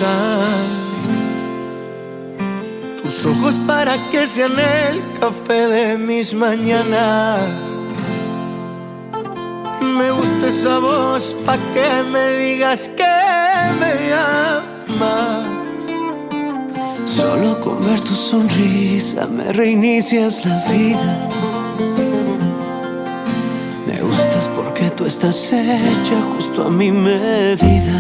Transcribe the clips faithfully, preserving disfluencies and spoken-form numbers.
gustan tus ojos para que sean el café de mis mañanas. Me gusta esa voz pa' que me digas que me amas. Solo con ver tu sonrisa me reinicias la vida. Me gustas porque tú estás hecha justo a mi medida.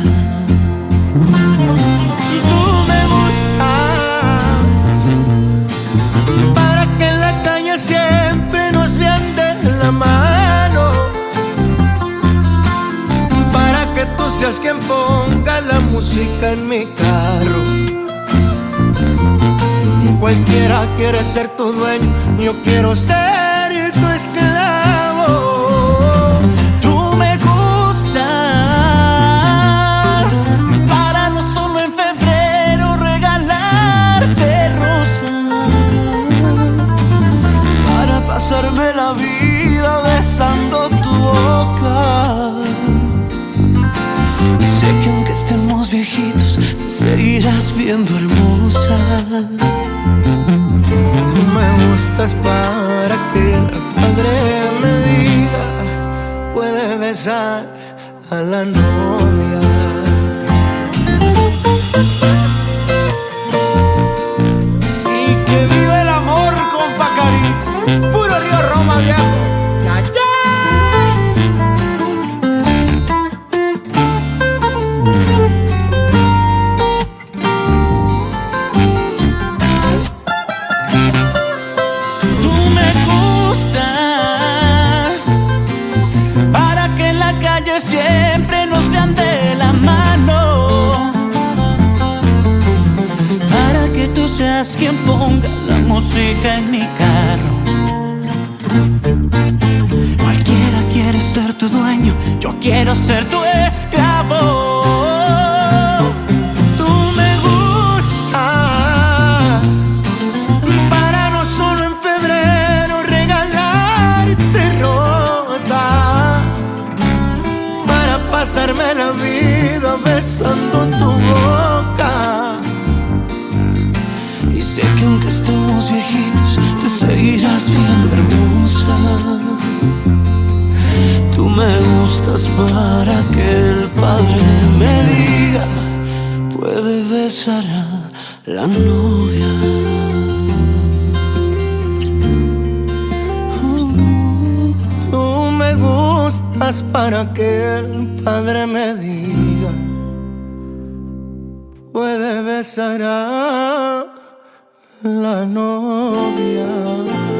Tú me gustas para que en la calle siempre nos vean de la mano, para que tú seas quien ponga la música en mi carro. Cualquiera quiere ser tu dueño, yo quiero ser tu esclavo. Tú me gustas para no solo en febrero regalarte rosas, para pasarme la vida besando tu boca. Y sé que aunque estemos viejitos, te seguirás viendo hermosa. Tú me gustas para que el padre me diga, puede besar a la novia. Y que vive el amor, compa Cari. Puro Río Roma, viejo. ¡Ya, ya! Siempre nos vean de la mano, para que tú seas quien ponga la música en mi carro. Cualquiera quiere ser tu dueño, yo quiero ser tu esclavo. Tú me gustas para no solo en febrero regalarte rosas, pasarme la vida besando tu boca. Y sé que aunque estemos viejitos, te seguirás viendo hermosa. Tú me gustas para que el padre me diga, puede besar a la novia. Para que el padre me diga, puede besar a la novia.